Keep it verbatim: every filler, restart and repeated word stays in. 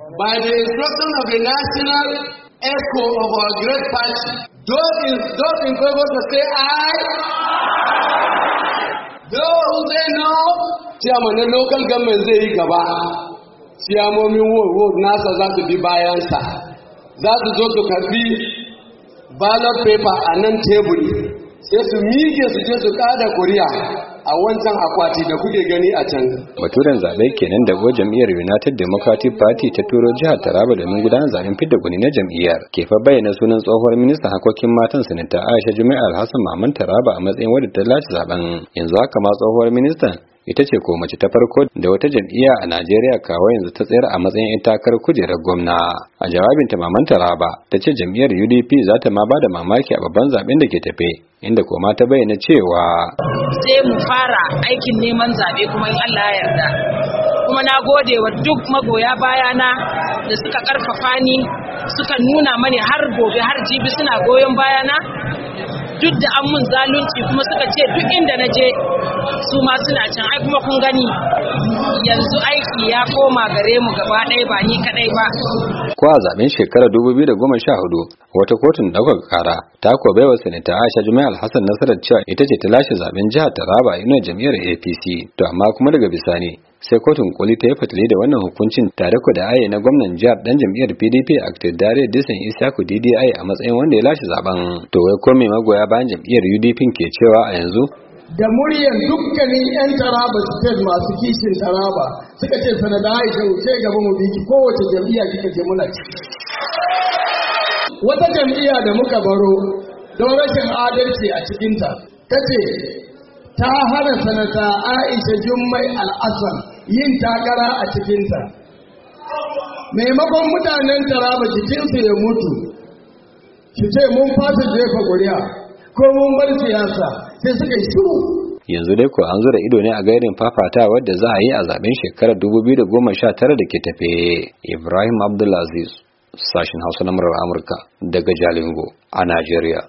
by the instruction of the national echo of our great party, those in, those in favor to say aye, those who say no, chairman na local government zai yi gaba, chairmomin ward nasa za su bi bayansa, za su zo su karbi ballot paper a nan teburi, sai su miƙe su je su kada kuri'a a wancan akwati da kuke gani a can. Baturen zaɓe kenan da uwar jam'iyyar United Democratic Party ta turo jihar Taraba domin gudanar zaɓen fidda gwani na jam'iyyar ke fa bayyana sunan tsohuwar ministan harkokin matan sanata Aisha Jummai Alhassan Maman Taraba a matsayin wadda ta lashe zaben. Yanzu haka ma tsohuwar ministan ita ce ko mace ta farko da wata jam'iyya a Najeriya kawo yanzu ta tsayar a matsayin ita takarar kujerar gwamna. A jawabinta Maman Taraba ta ce jam'iyyar U D P za ta ma bada mamaki a babban zaben da ke tafe, inda koma ta bayyana cewa sai mu fara aikin neman zabe kuma in Allah ya yarda. Kuma na gode wa duk magoya bayana da suka karfafa ni, suka nuna mani har gobe har jibi suna goyon bayana. Duk da an mun zalunci kuma suka ce duk inda na je su ma suna can, ai kuma kun gani yanzu aiki ya koma gare mu gaba ɗaya ba ni kaɗai ba. Ko a zaben shekarar dubu biyu da goma sha hudu wata kotun ɗaukar ƙara ta ko baiwa sanata Aisha Jummai Alhassan nasarar cewa ita ce ta lashe zaben jihar Taraba a inuwar jam'iyyar A P C. To amma kuma daga bisani sai kotun koli ta yi fatali da wannan hukuncin tare ku da aye na gwamnan jihar dan jam'iyyar P D P Aktidare Disan Isaku D D I a matsayin wanda ya lashe zaben. To wai ko me magoya bayan jam'iyyar U D P ke cewa a yanzu? Da muryar dukkanin 'yan Taraba state masu kishin Taraba suka ce sanada Aisha wuce gaba mu biki kowace jam'iyya kika je muna ci. Wata jam'iyya da muka baro don rashin adalci a cikinta ta ce ta hana sanata Aisha Jummai Alhassan yin takara a cikinta. Maimakon mutanen Taraba jikinsu ya mutu, su ce mun fasa jefa ƙuri'a ko mun bar siyasa, sai suka yi shiru. Yanzu dai ko an zo da ido ne a gairin fafatawa da za a yi a zaben shekarar dubu biyu da goma sha tara da ke tafe. Ibrahim Abdulaziz, sashin Hausa na murar Amurka daga Jalingo a Najeriya.